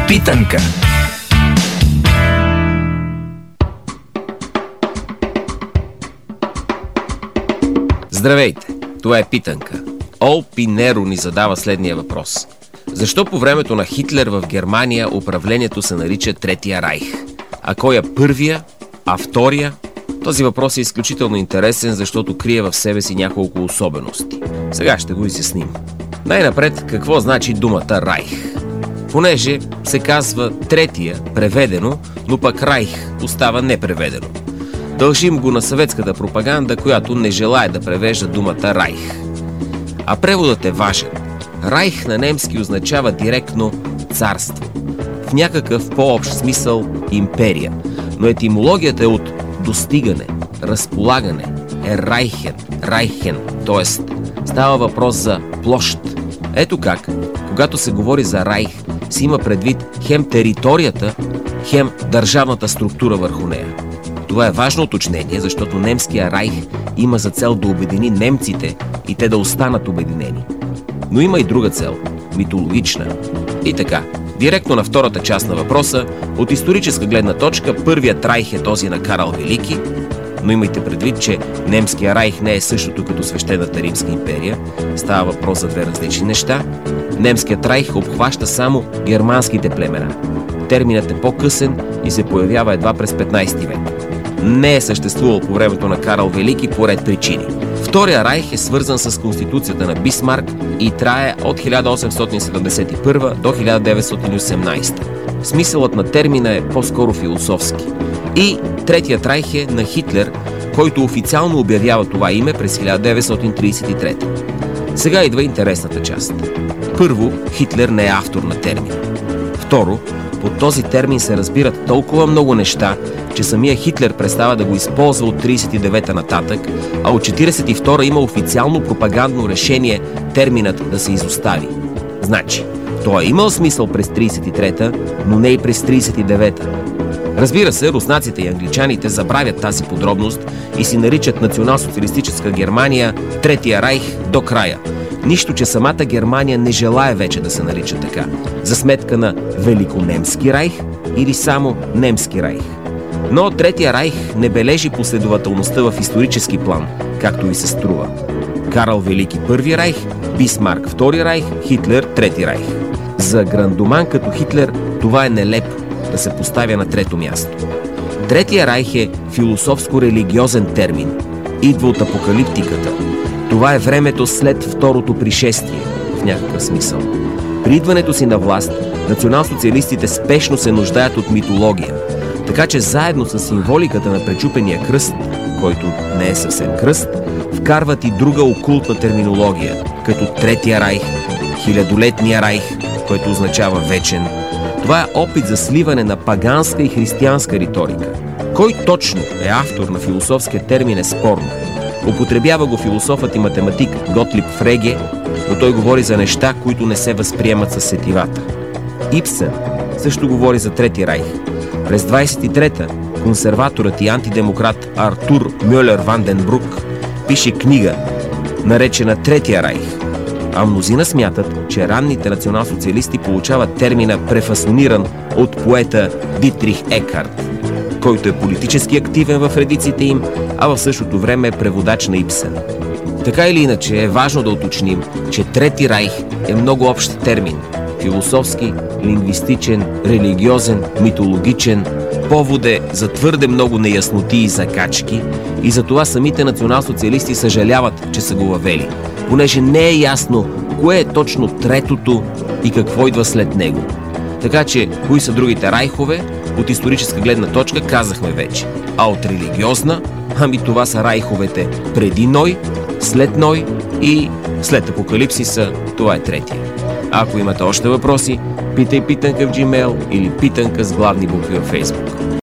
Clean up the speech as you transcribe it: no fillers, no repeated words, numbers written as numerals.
Питанка. Здравейте, това е Питанка. Ол Пинеро ни задава следния въпрос. Защо по времето на Хитлер в Германия управлението се нарича Третия райх? А кой е първия, а втория? Този въпрос е изключително интересен, защото крие в себе си няколко особености. Сега ще го изясним. Най-напред, какво значи думата райх? Понеже се казва третия преведено, но пък райх остава непреведено. Дължим го на съветската пропаганда, която не желае да превежда думата райх. А преводът е важен. Райх на немски означава директно царство. В някакъв по-общ смисъл империя. Но етимологията е от достигане, разполагане, е райхен, т.е. става въпрос за площ. Ето как, когато се говори за райх, си има предвид хем територията, хем държавната структура върху нея. Това е важно уточнение, защото немския райх има за цел да обедини немците и те да останат обединени. Но има и друга цел – митологична. И така, директно на втората част на въпроса, от историческа гледна точка, първият райх е този на Карл Велики, но имайте предвид, че немския райх не е същото като Свещената Римска империя. Става въпрос за две различни неща. Немският райх обхваща само германските племена. Терминът е по-късен и се появява едва през 15 век. Не е съществувал по времето на Карл Велики по ред причини. Втория райх е свързан с Конституцията на Бисмарк и трае от 1871 до 1918. Смисълът на термина е по-скоро философски. И третият райх е на Хитлер, който официално обявява това име през 1933. Сега идва интересната част. Първо, Хитлер не е автор на термина. Второ, под този термин се разбират толкова много неща, че самия Хитлер престава да го използва от 1939 нататък, а от 1942 има официално пропагандно решение терминът да се изостави. Значи, той е имал смисъл през 1933, но не и през 1939. Разбира се, руснаците и англичаните забравят тази подробност и си наричат национал-социалистическа Германия Третия райх до края. Нищо, че самата Германия не желае вече да се нарича така, за сметка на Великонемски райх или само Немски райх. Но Третия райх не бележи последователността в исторически план, както и се струва. Карл Велики Първи райх, Бисмарк Втори райх, Хитлер Трети райх. За грандоман като Хитлер това е нелепо да се поставя на трето място. Третия райх е философско-религиозен термин. Идва от апокалиптиката. Това е времето след второто пришествие, в някакъв смисъл. При идването си на власт, национал-социалистите спешно се нуждаят от митология. Така че заедно с символиката на пречупения кръст, който не е съвсем кръст, вкарват и друга окултна терминология, като Третия райх, Хилядолетния райх, който означава вечен. Това е опит за сливане на паганска и християнска риторика. Кой точно е автор на философския термин е спорно. Употребява го философът и математик Готлиб Фреге, но той говори за неща, които не се възприемат със сетивата. Ибсен също говори за Трети райх. През 23-та консерваторът и антидемократ Артур Мьолер Ванденбрук пише книга, наречена Третия райх, а мнозина смятат, че ранните национал-социалисти получават термина префасониран от поета Дитрих Екхарт, който е политически активен в редиците им, а в същото време е преводач на Ибсен. Така или иначе е важно да уточним, че Трети райх е много общ термин – философски, лингвистичен, религиозен, митологичен, повод е за твърде много неясноти и закачки и затова самите национал-социалисти съжаляват, че са го въвели, понеже не е ясно кое е точно третото и какво идва след него. Така че, кои са другите райхове? От историческа гледна точка казахме вече. А от религиозна, това са райховете преди Ной, след Ной и след Апокалипсиса, това е третия. Ако имате още въпроси, питай Питанка в Gmail или Питанка с гладни букви във Facebook.